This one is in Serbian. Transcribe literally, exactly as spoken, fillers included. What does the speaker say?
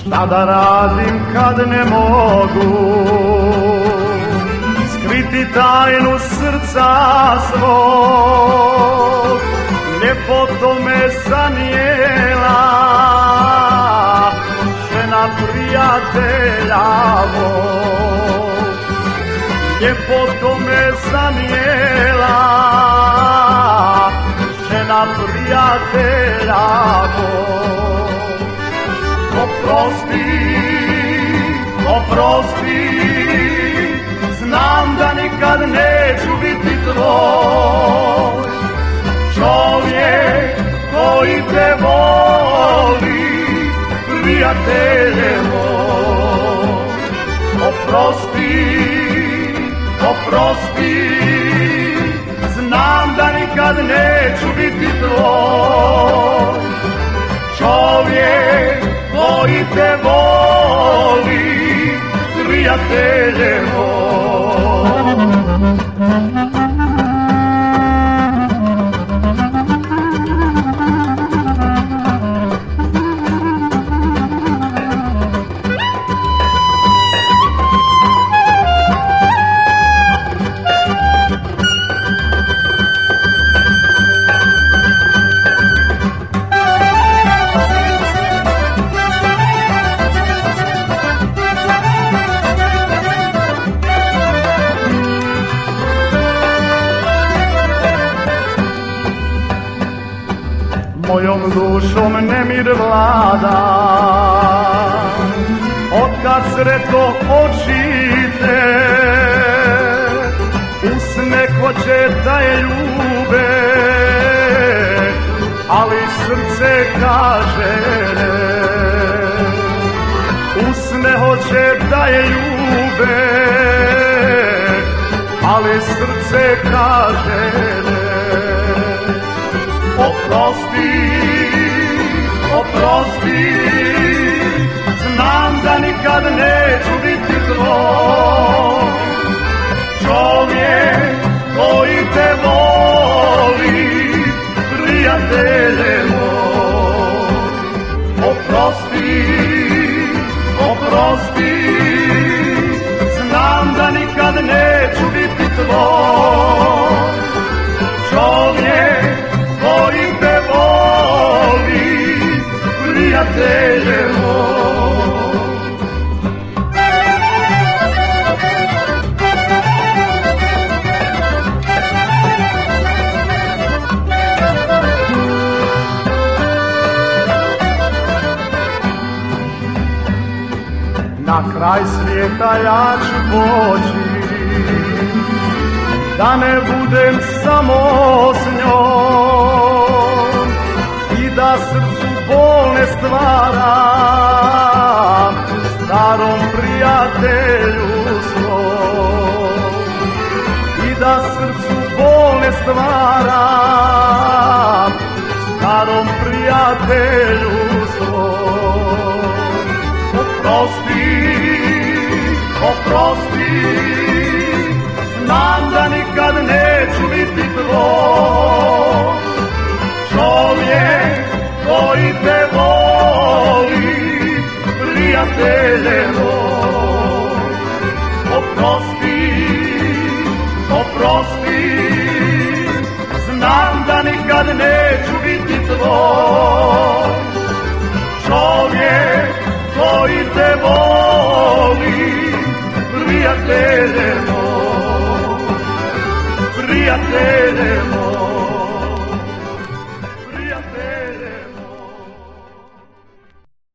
Šta da radim kad ne mogu skriti tajnu srca svog, ljepoto me zanijela žena prijatelja mog, ljepoto me zanijela žena prijatelja mog. Oprosti, oprosti, znam da nikad neću biti tvoj, čovjek koji te voli, prijatelje moj. Oprosti, oprosti, znam da nikad neću biti tvoj, čovjek koji te voli, prijatelje moj. Mojom dušom nemir vlada, otkad sretno oči te, usne hoće da je ljube, ali srce kaže ne. Usne hoće da je ljube, ali srce kaže ne. Oprosti, oprosti, znam da nikad neću biti tvoj, čovjek koji te voli, prijatelje moj. Oprosti, oprosti, znam da nikad neću biti tvoj, čovjek koji te voli, prijatelje moj. Na kraj svijeta ja ću poći, da ne budem samo s njom i da srcu bol ne stvaram starom prijatelju svom, i da srcu bol ne stvaram starom prijatelju svom. Oprosti, oprosti, znam da nikad neću biti tvoj, čovjek koji te voli, prijatelje moj. Oprosti, oprosti, znam da nikad neću biti tvoj, čovjek koji te voli, prijatelje moj, prijatelje moj.